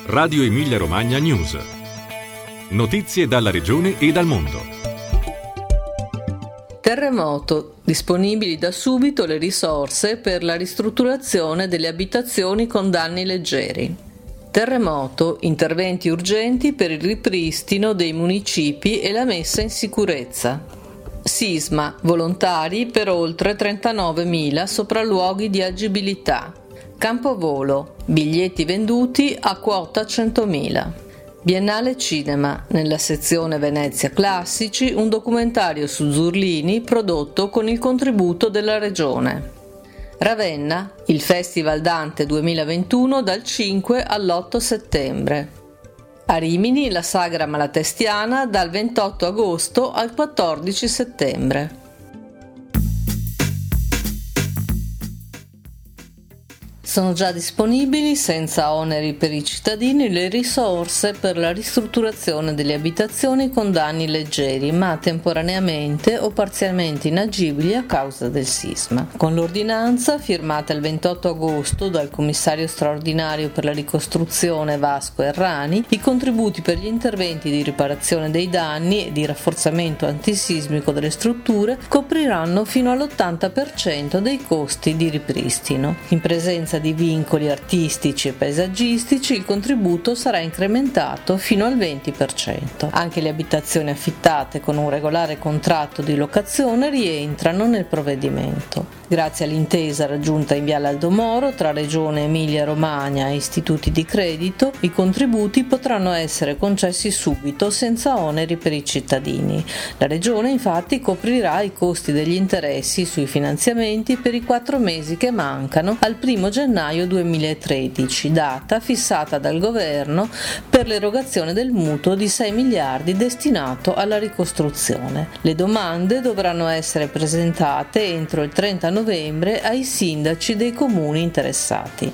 Radio Emilia Romagna News. Notizie dalla regione e dal mondo. Terremoto. Disponibili da subito le risorse per la ristrutturazione delle abitazioni con danni leggeri. Terremoto. Interventi urgenti per il ripristino dei municipi e la messa in sicurezza. Sisma. Volontari per oltre 39.000 sopralluoghi di agibilità. Campovolo. Biglietti venduti a quota 100.000. Biennale Cinema. Nella sezione Venezia Classici, un documentario su Zurlini prodotto con il contributo della Regione. Ravenna. Il Festival Dante 2021 dal 5 all'8 settembre. A Rimini la Sagra Malatestiana dal 28 agosto al 14 settembre. Sono già disponibili, senza oneri per i cittadini, le risorse per la ristrutturazione delle abitazioni con danni leggeri, ma temporaneamente o parzialmente inagibili a causa del sisma. Con l'ordinanza, firmata il 28 agosto dal commissario straordinario per la ricostruzione Vasco Errani, i contributi per gli interventi di riparazione dei danni e di rafforzamento antisismico delle strutture copriranno fino all'80% dei costi di ripristino. In presenza di vincoli artistici e paesaggistici, il contributo sarà incrementato fino al 20%. Anche le abitazioni affittate con un regolare contratto di locazione rientrano nel provvedimento. Grazie all'intesa raggiunta in Viale Aldo Moro tra Regione Emilia-Romagna e istituti di credito, i contributi potranno essere concessi subito senza oneri per i cittadini. La Regione infatti coprirà i costi degli interessi sui finanziamenti per i 4 mesi che mancano al 1 gennaio 2013, data fissata dal Governo per l'erogazione del mutuo di 6 miliardi destinato alla ricostruzione. Le domande dovranno essere presentate entro il 30 novembre ai sindaci dei comuni interessati.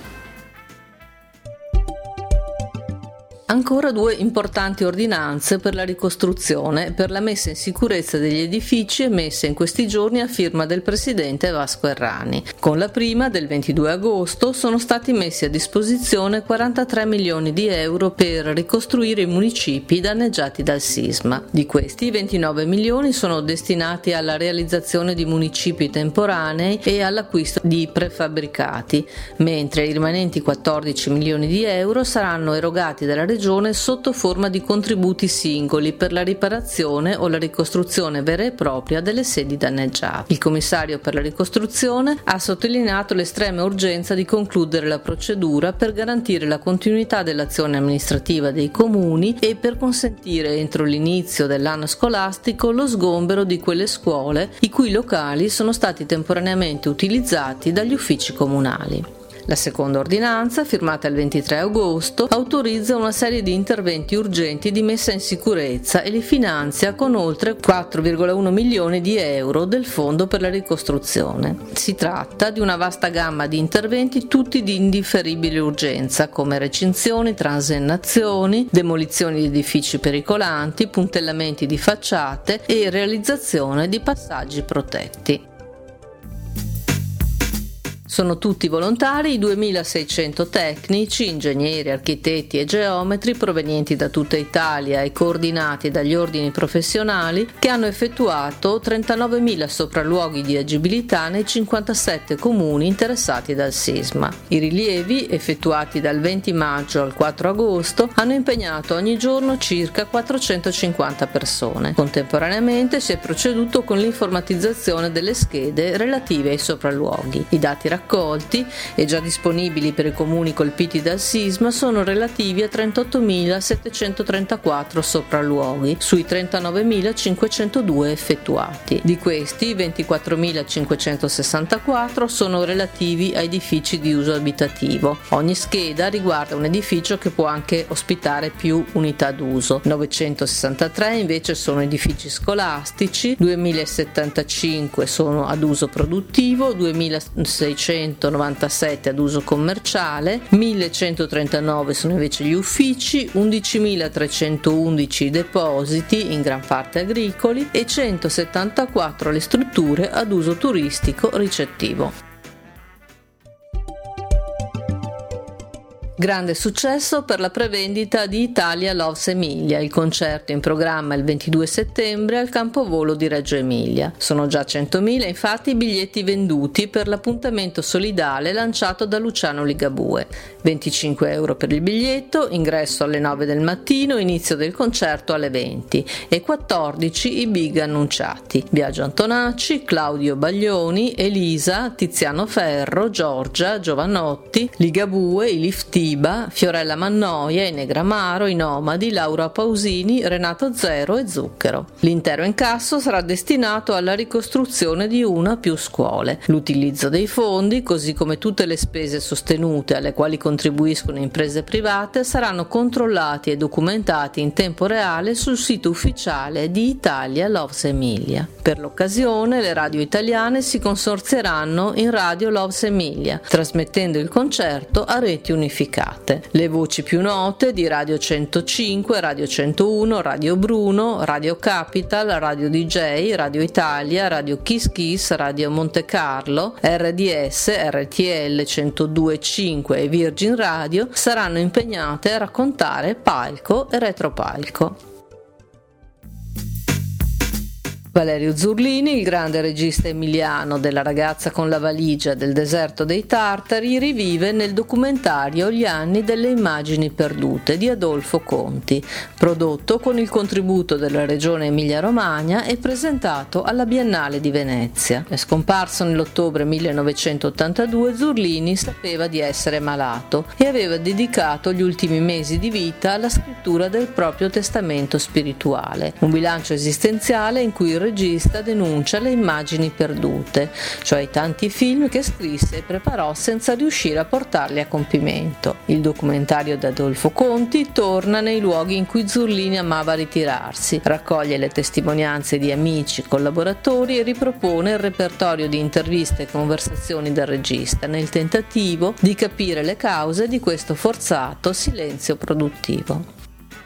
Ancora 2 importanti ordinanze per la ricostruzione e per la messa in sicurezza degli edifici emesse in questi giorni a firma del presidente Vasco Errani. Con la prima, del 22 agosto, sono stati messi a disposizione 43 milioni di euro per ricostruire i municipi danneggiati dal sisma. Di questi, 29 milioni sono destinati alla realizzazione di municipi temporanei e all'acquisto di prefabbricati, mentre i rimanenti 14 milioni di euro saranno erogati dalla Regione sotto forma di contributi singoli per la riparazione o la ricostruzione vera e propria delle sedi danneggiate. Il commissario per la ricostruzione ha sottolineato l'estrema urgenza di concludere la procedura per garantire la continuità dell'azione amministrativa dei comuni e per consentire entro l'inizio dell'anno scolastico lo sgombero di quelle scuole i cui locali sono stati temporaneamente utilizzati dagli uffici comunali. La seconda ordinanza, firmata il 23 agosto, autorizza una serie di interventi urgenti di messa in sicurezza e li finanzia con oltre 4,1 milioni di euro del Fondo per la ricostruzione. Si tratta di una vasta gamma di interventi tutti di indifferibile urgenza, come recinzioni, transennazioni, demolizioni di edifici pericolanti, puntellamenti di facciate e realizzazione di passaggi protetti. Sono tutti volontari i 2.600 tecnici, ingegneri, architetti e geometri provenienti da tutta Italia e coordinati dagli ordini professionali che hanno effettuato 39.000 sopralluoghi di agibilità nei 57 comuni interessati dal sisma. I rilievi, effettuati dal 20 maggio al 4 agosto, hanno impegnato ogni giorno circa 450 persone. Contemporaneamente si è proceduto con l'informatizzazione delle schede relative ai sopralluoghi. I dati raccolti e già disponibili per i comuni colpiti dal sisma sono relativi a 38.734 sopralluoghi sui 39.502 effettuati. Di questi 24.564 sono relativi a edifici di uso abitativo. Ogni scheda riguarda un edificio che può anche ospitare più unità d'uso. 963 invece sono edifici scolastici, 2.075 sono ad uso produttivo, 2.600 197 ad uso commerciale, 1139 sono invece gli uffici, 11.311 i depositi, in gran parte agricoli, e 174 le strutture ad uso turistico ricettivo. Grande successo per la prevendita di Italia Loves Emilia, il concerto in programma il 22 settembre al campovolo di Reggio Emilia. Sono già 100.000 infatti i biglietti venduti per l'appuntamento solidale lanciato da Luciano Ligabue. 25 euro per il biglietto, ingresso alle 9 del mattino, inizio del concerto alle 20 e 14 i big annunciati: Biagio Antonacci, Claudio Baglioni, Elisa, Tiziano Ferro, Giorgia, Giovannotti, Ligabue, i Lifti, Fiorella Mannoia, i Negramaro, i Nomadi, Laura Pausini, Renato Zero e Zucchero. L'intero incasso sarà destinato alla ricostruzione di una o più scuole. L'utilizzo dei fondi, così come tutte le spese sostenute alle quali contribuiscono imprese private, saranno controllati e documentati in tempo reale sul sito ufficiale di Italia Loves Emilia. Per l'occasione le radio italiane si consorzieranno in Radio Loves Emilia, trasmettendo il concerto a reti unificate. Le voci più note di Radio 105, Radio 101, Radio Bruno, Radio Capital, Radio DJ, Radio Italia, Radio Kiss Kiss, Radio Monte Carlo, RDS, RTL 102.5 e Virgin Radio saranno impegnate a raccontare palco e retropalco. Valerio Zurlini, il grande regista emiliano della Ragazza con la valigia del deserto dei Tartari, rivive nel documentario Gli anni delle immagini perdute di Adolfo Conti, prodotto con il contributo della regione Emilia-Romagna e presentato alla Biennale di Venezia. È scomparso nell'ottobre 1982, Zurlini sapeva di essere malato e aveva dedicato gli ultimi mesi di vita alla scrittura del proprio testamento spirituale, un bilancio esistenziale in cui il regista denuncia le immagini perdute, cioè i tanti film che scrisse e preparò senza riuscire a portarli a compimento. Il documentario di Adolfo Conti torna nei luoghi in cui Zurlini amava ritirarsi, raccoglie le testimonianze di amici, collaboratori e ripropone il repertorio di interviste e conversazioni del regista nel tentativo di capire le cause di questo forzato silenzio produttivo.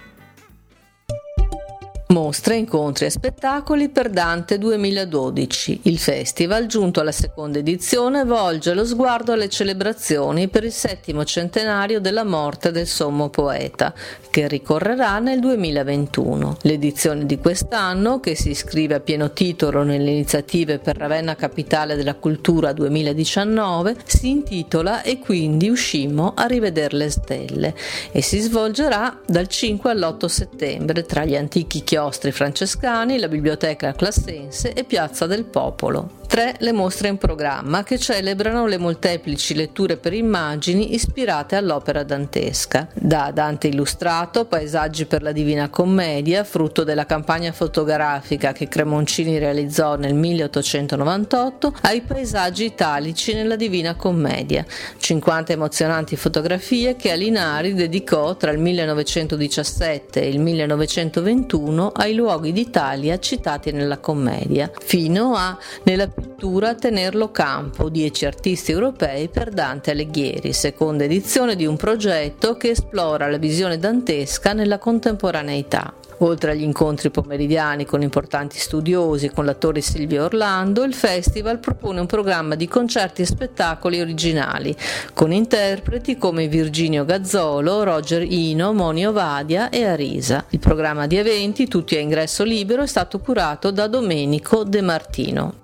Mostre, incontri e spettacoli per Dante 2012. Il festival, giunto alla seconda edizione, volge lo sguardo alle celebrazioni per il 7° centenario della morte del sommo poeta, che ricorrerà nel 2021. L'edizione di quest'anno, che si iscrive a pieno titolo nelle iniziative per Ravenna Capitale della Cultura 2019, si intitola E quindi uscimmo a rivedere le stelle e si svolgerà dal 5 all'8 settembre tra gli antichi chiostri francescani, la biblioteca classense e Piazza del Popolo. 3 le mostre in programma, che celebrano le molteplici letture per immagini ispirate all'opera dantesca. Da Dante illustrato, paesaggi per la Divina Commedia, frutto della campagna fotografica che Cremoncini realizzò nel 1898, ai paesaggi italici nella Divina Commedia. 50 emozionanti fotografie che Alinari dedicò tra il 1917 e il 1921 ai luoghi d'Italia citati nella commedia, fino a Nella pittura Tenerlo Campo, 10 artisti europei per Dante Alighieri, seconda edizione di un progetto che esplora la visione dantesca nella contemporaneità. Oltre agli incontri pomeridiani con importanti studiosi con l'attore Silvio Orlando, il festival propone un programma di concerti e spettacoli originali, con interpreti come Virginio Gazzolo, Roger Ino, Moni Ovadia e Arisa. Il programma di eventi, tutti a ingresso libero, è stato curato da Domenico De Martino.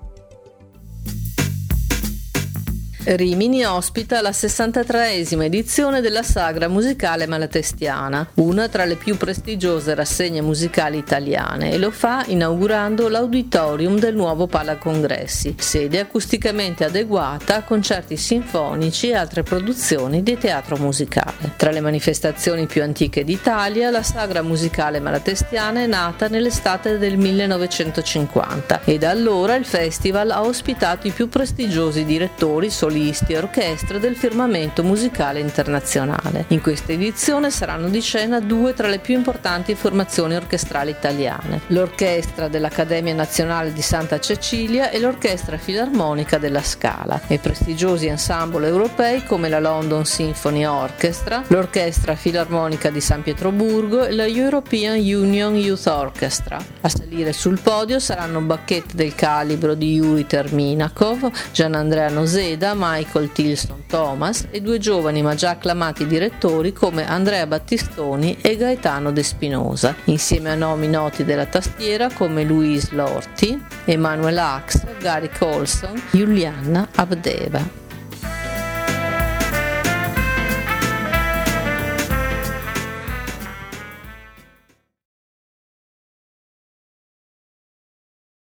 Rimini ospita la 63esima edizione della Sagra Musicale Malatestiana, una tra le più prestigiose rassegne musicali italiane, e lo fa inaugurando l'auditorium del nuovo Palacongressi, sede acusticamente adeguata a concerti sinfonici e altre produzioni di teatro musicale. Tra le manifestazioni più antiche d'Italia, la Sagra Musicale Malatestiana è nata nell'estate del 1950 e da allora il festival ha ospitato i più prestigiosi direttori, solisti e orchestre del firmamento musicale internazionale. In questa edizione saranno di scena 2 tra le più importanti formazioni orchestrali italiane: l'Orchestra dell'Accademia Nazionale di Santa Cecilia e l'Orchestra Filarmonica della Scala, e prestigiosi ensemble europei come la London Symphony Orchestra, l'Orchestra Filarmonica di San Pietroburgo e la European Union Youth Orchestra. A salire sul podio saranno bacchette del calibro di Yuri Terminakov, Gianandrea Noseda, Michael Tilson Thomas e 2 giovani ma già acclamati direttori come Andrea Battistoni e Gaetano De Spinosa, insieme a nomi noti della tastiera come Louise Lorti, Emanuel Ax, Gary Colson, Juliana Abdeva.